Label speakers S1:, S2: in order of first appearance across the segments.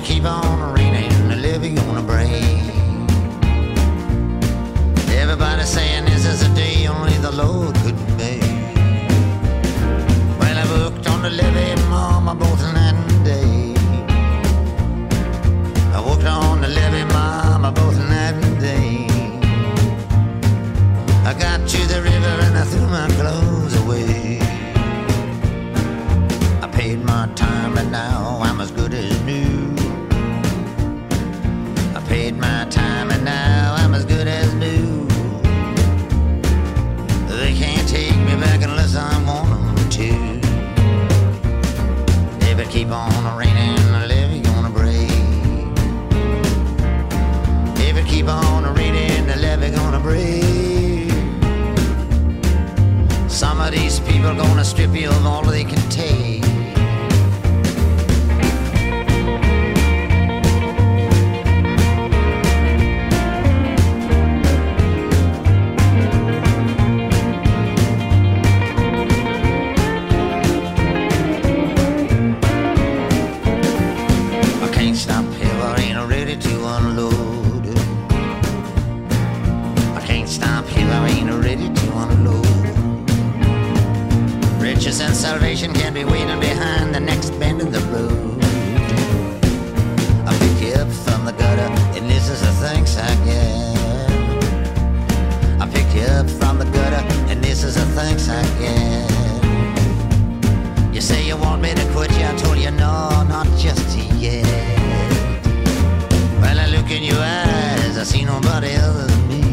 S1: keep on raining, the levee gonna break. Everybody's saying this is a day only the Lord could make. Well, I worked on the levee, mama, both night and day. I worked on the levee, mama, both night and day. I got to the river and I threw my clothes away. I paid my time and now I'm as good as new. I paid my time and now I'm as good as new. They can't take me back unless I want them to. If it keep on raining, the levee gonna break. If it keep on raining, the levee gonna break. Some of these people gonna strip you of all they can take. I can't stop here, I ain't ready to unload. I can't stop here, I ain't ready to unload. Riches and salvation can be waiting behind the next bend in the road. I pick you up from the gutter, and this is the thanks I get. I pick you up from the gutter, and this is the thanks I get. You say you want me to quit you, I told you no, not just yet. Well, I look in your eyes, I see nobody other than me.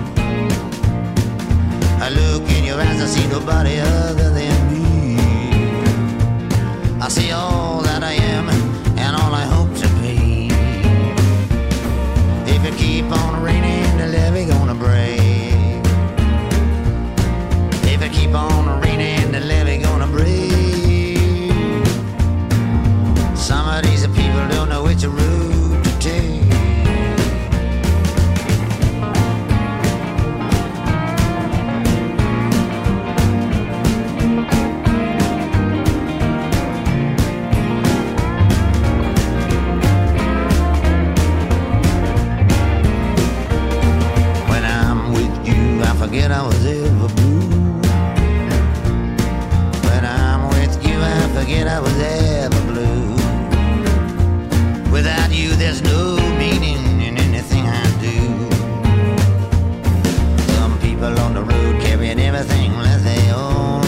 S1: I look in your eyes, I see nobody other than me. I see all that I am and all I hope to be. If it keep on raining, the levee gonna break. If it keep on raining, the levee gonna break. Some of these people don't know which route to take. Forget I was ever blue. When I'm with you, I forget I was ever blue. Without you, there's no meaning in anything I do. Some people on the road carrying everything that they own.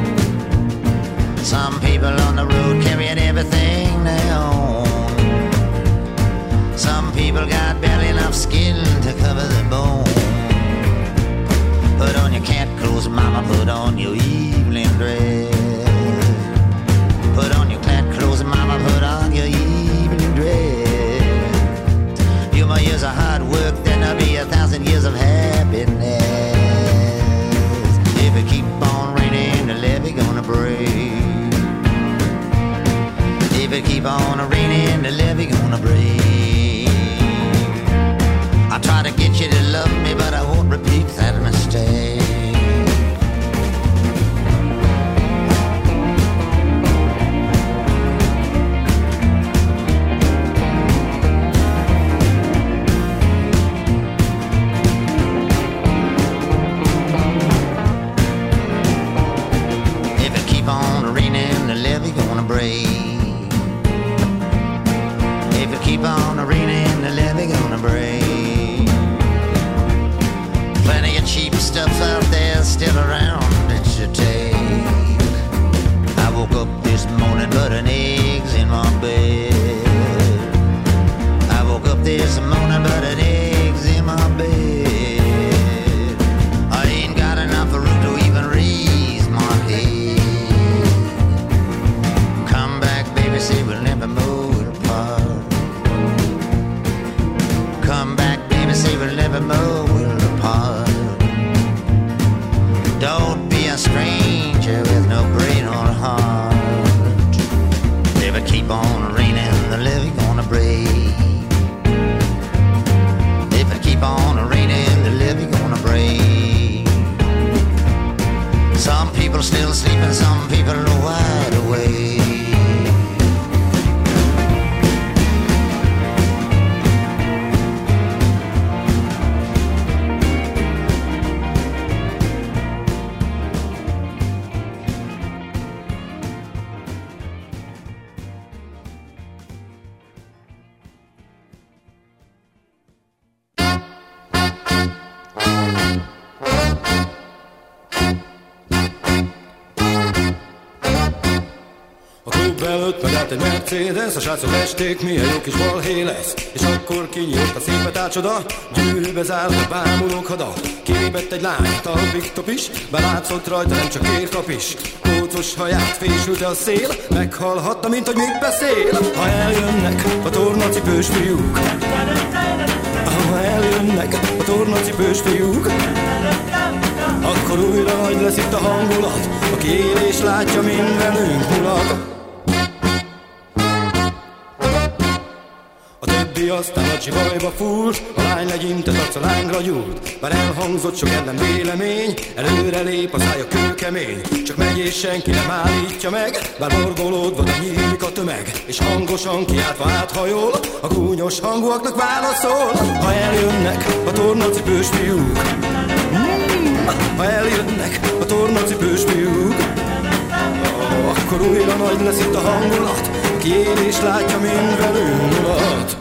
S1: Some people on the road carrying everything they own. Some people got barely enough skin to cover the bone. Put on your cat clothes, mama, put on your evening dress. Put on your cat clothes, mama, put on your evening dress. Few more years of hard work, then there'll be 1,000 years of happiness. If it keep on raining, the levee gonna break. If it keep on raining, the levee gonna break. I try to get you to love me, but I won't repeat that mistake. If it keep on raining, the levee gonna break. If it keep on raining, the levee gonna break. Plenty of cheap stuff out there still around that you take. I woke up this morning, but an egg's in my bed. I woke up this morning, but an egg's in my bed. I ain't got enough room to even raise my head. Come back, baby, say we'll never move apart.
S2: klub előtt megállt egy Mercedes, a srácok esték, milyen jó kis balhé lesz. És akkor kinyílt a szépet átcsoda, gyűrűbe zárt a bámulók hada. Kilépett egy lány, talpig top is, belátszott rajta, nem csak érkap is. Kócos haját fésülte a szél, meghallhatta, mint hogy mit beszél. Ha eljönnek a tornacipős fiúk, ha eljönnek a tornacipős fiúk, akkor újra nagy lesz itt a hangulat, aki él és látja, mind velünk mulat. A többi aztán a csibajba fúrt, a lány legyintett arca lángra gyúrt. Bár elhangzott sok ellen vélemény, előre lép a szája kőkemény. Csak megy és senki nem állítja meg, bár morgolódva de nyílik a tömeg. És hangosan kiáltva áthajol, a gúnyos hangúaknak válaszol. Ha eljönnek a tornacipős fiúk, ha eljönnek a tornacipős fiúk, akkor újra nagy lesz itt a hangulat, aki él és látja, mind velünk mulat.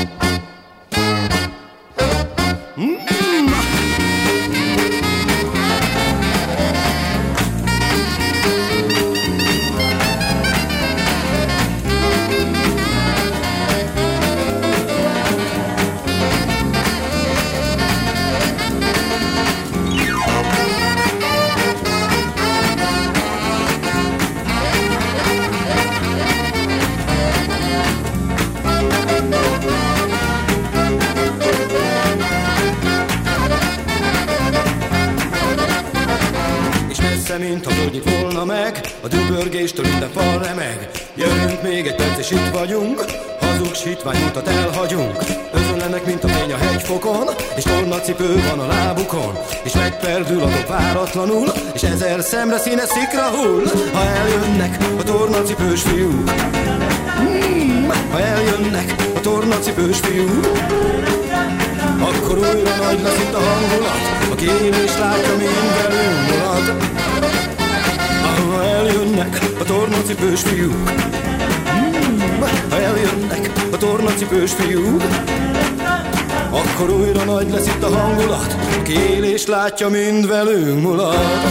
S2: Mint ha völgyik volna meg, a dübörgéstől minden fal remeg. Jövünk még egy perc és itt vagyunk, hazugsítvány utat elhagyunk. Özönlenek, mint a fény a hegyfokon, és tornacipő van a lábukon. És megperdül a dob váratlanul, és ezer szemre színes szikra hull. Ha eljönnek a tornacipős fiúk, ha eljönnek a tornacipős fiúk, akkor újra nagy lesz itt a hangulat, aki él és látja, mind velünk mulat. Ha eljönnek a tornacipős fiúk, ha eljönnek a tornacipős fiúk, akkor újra nagy lesz itt a hangulat, aki él és látja, mind velünk mulat.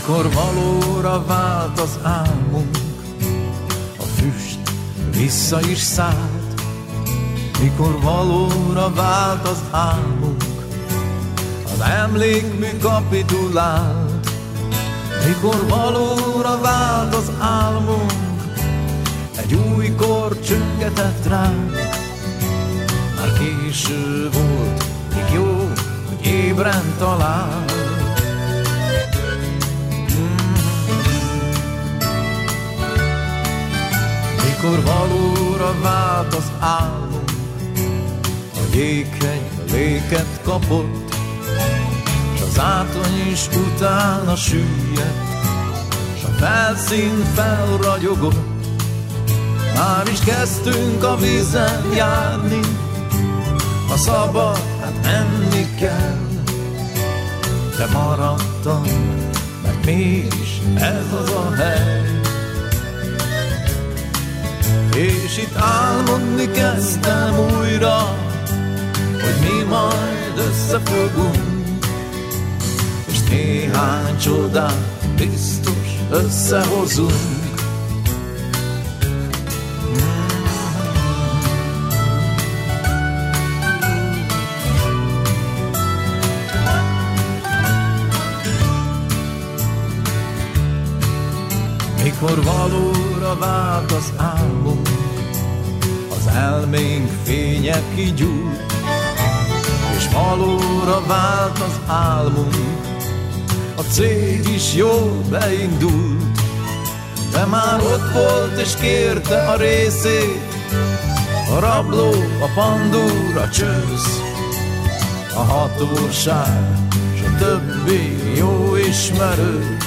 S3: mikor valóra vált az álmunk, a füst vissza is szállt, mikor valóra vált az álmunk, az emlékmű kapitulált, mikor valóra vált az álmunk, egy új kor csöngetett ránk. Már késő volt, még jó, hogy ébren talál. Mikor valóra vált az álmunk, a jéghegy léket kapott, s az átony is utána süllyedt, s a felszín felragyogott. Már is kezdtünk a vízen járni, ha szabad, hát menni kell. De maradtam, mert mégis ez az a hely. És itt álmodni kezdtem újra, hogy mi majd összefogunk, és néhány csodát biztos összehozunk. Mikor valóra vált az álmunk, az elménk fénye kigyújt, és valóra vált az álmunk, a cég is jól beindult, de már ott volt és kérte a részét, a rabló, a pandúr, a csősz, a hatóság, s a többi jó ismerős.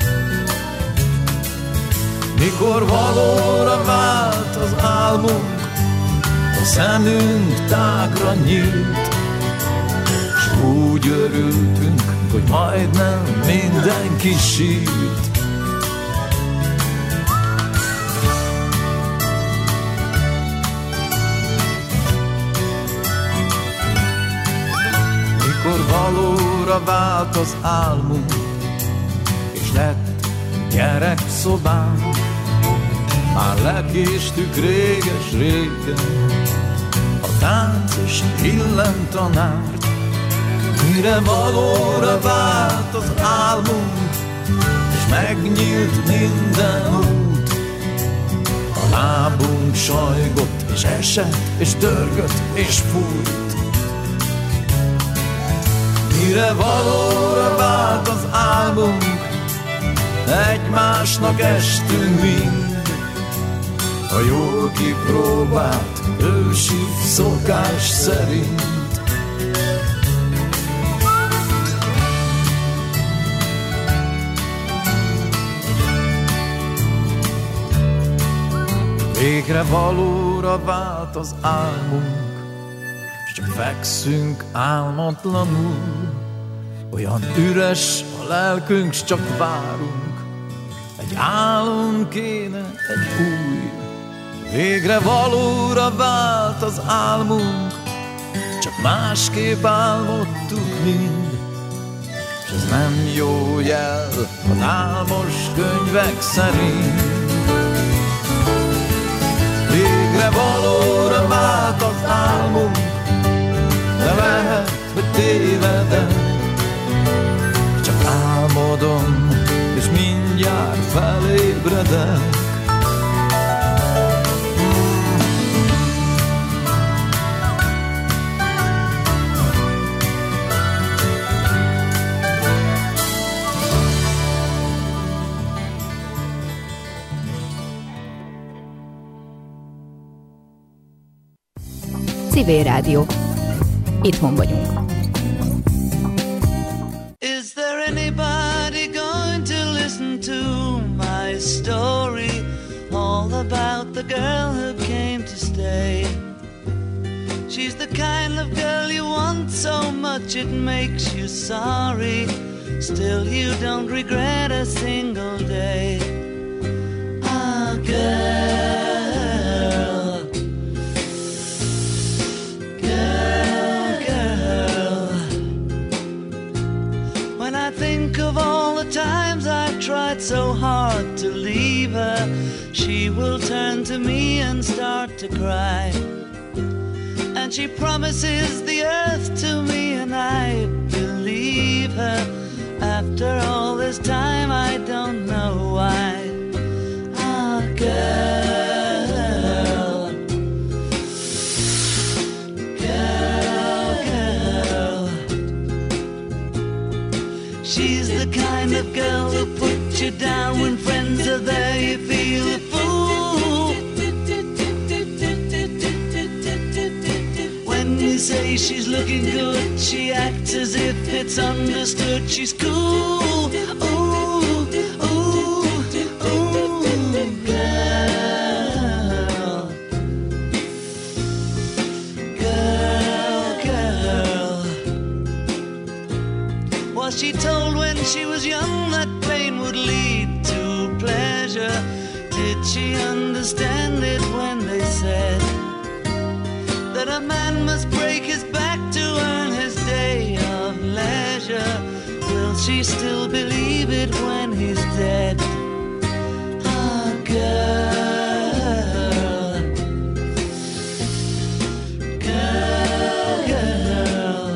S3: Mikor valóra vált az álmunk, a szemünk tágra nyílt, s úgy örültünk, hogy majdnem mindenki sírt. Mikor valóra vált az álmunk, és lett gyerekszobánk, már lekéstük réges-régen a tánc és illemtanárt. Mire valóra vált az álmunk, és megnyílt minden út, a lábunk sajgott, és esett, és dörgött, és fújt. Mire valóra vált az álmunk, egymásnak estünk mind, a jól kipróbált ősi szokás szerint. Végre valóra vált az álmunk, s csak fekszünk álmatlanul, olyan üres a lelkünk, s csak várunk, egy álom kéne, egy új. Végre valóra vált az álmunk, csak másképp álmodtuk mind, s ez nem jó jel az álmos könyvek szerint. Végre valóra vált az álmunk, de lehet, hogy tévedek, csak álmodom, és mindjárt felébredek.
S4: Civil Rádió. Itthon vagyunk.
S5: Is there anybody going to listen to my story? All about the girl who came to stay. She's the kind of girl you want so much it makes you sorry. Still you don't regret a single day. Ah, girl. Think of all the times I've will turn to me and start to cry. And she promises the earth to me, and I believe her. After all this time, I don't know why. Ah, girl, girl, girl. She's the kind of girl who puts you down when friends are there. You feel a fool. When you say she's looking good, she acts as if it's understood. She's cool. Ooh, ooh, ooh, girl, girl, girl. Was she told when she was young that pain would lead to pleasure? Did she understand it when they said that a man must break his back to earn his day of leisure? Will she still believe it when he's dead? Ah, girl, girl, girl.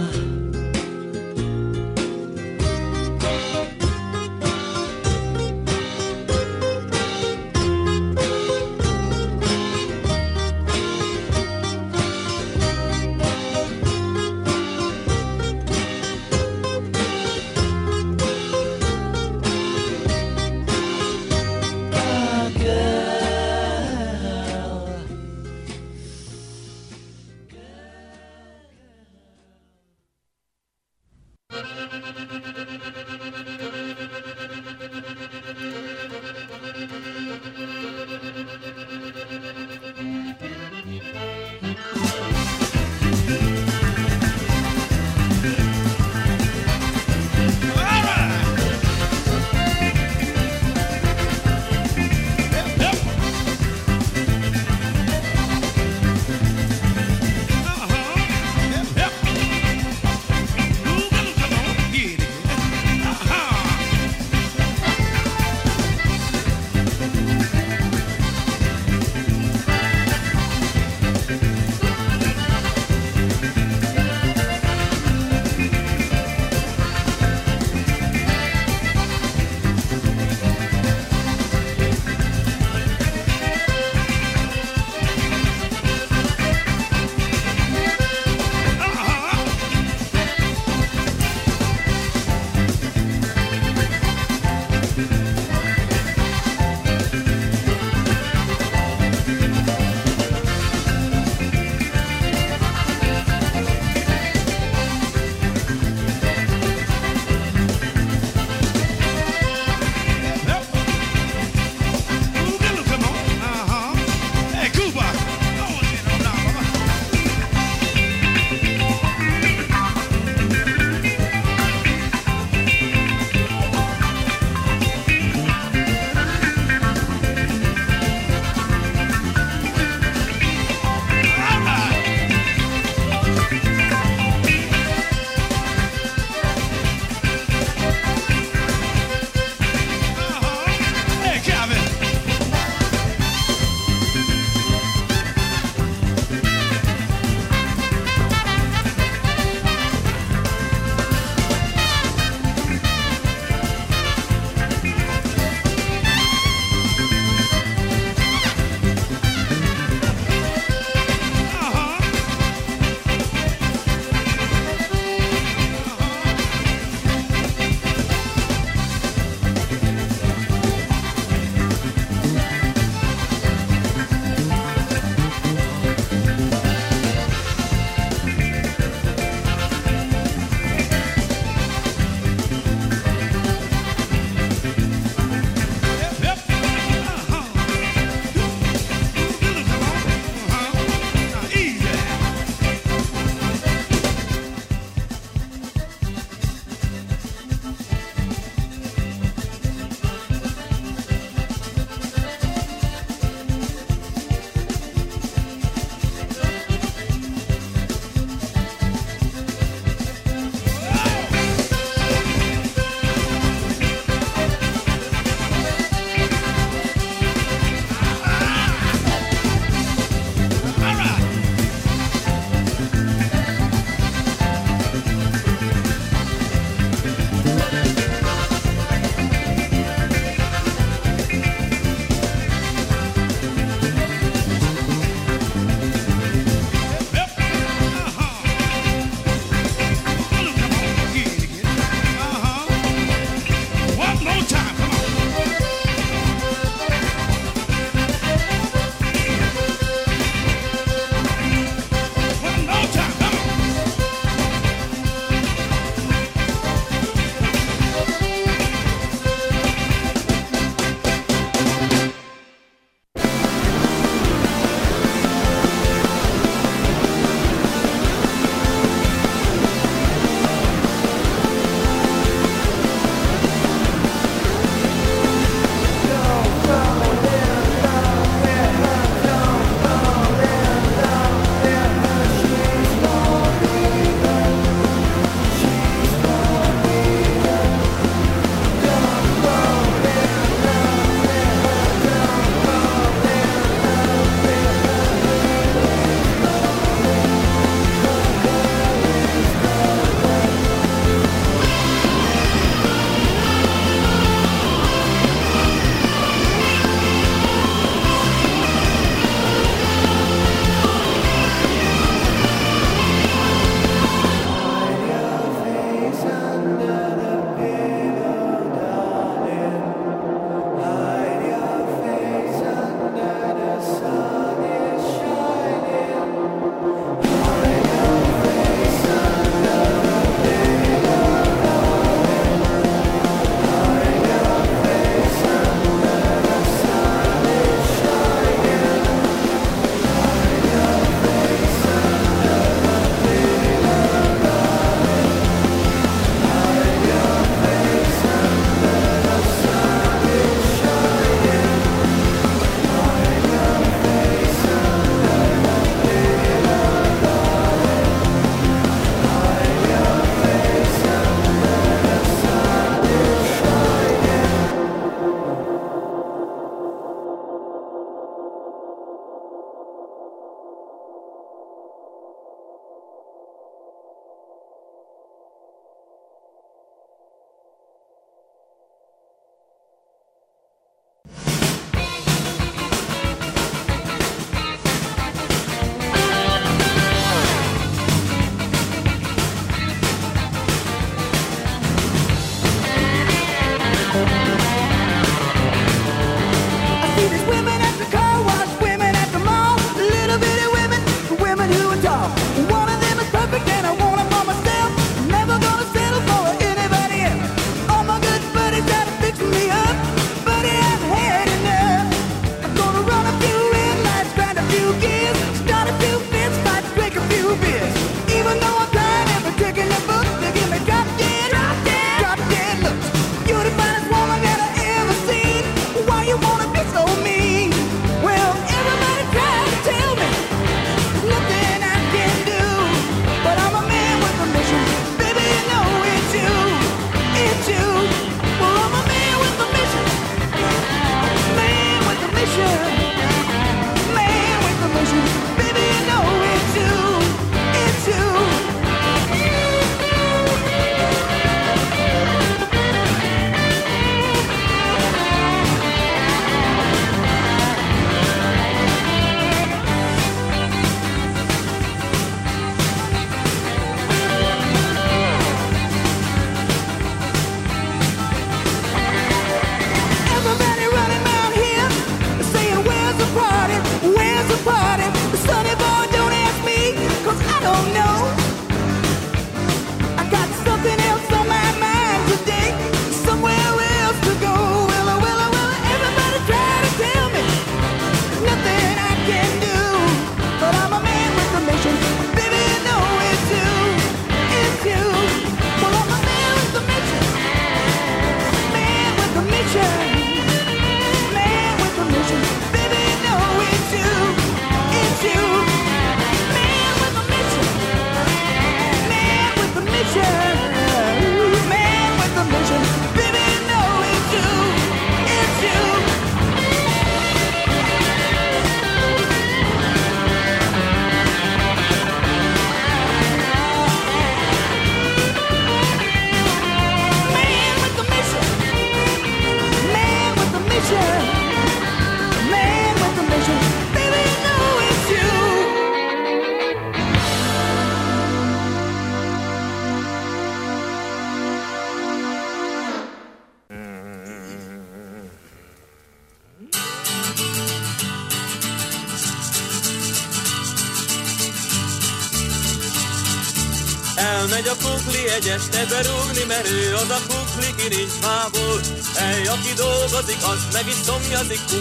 S6: Elmegy a kukli egy este berúgni, mert ő az a kukli, ki nincs fából. Aki dolgozik, az meg is szomjazik.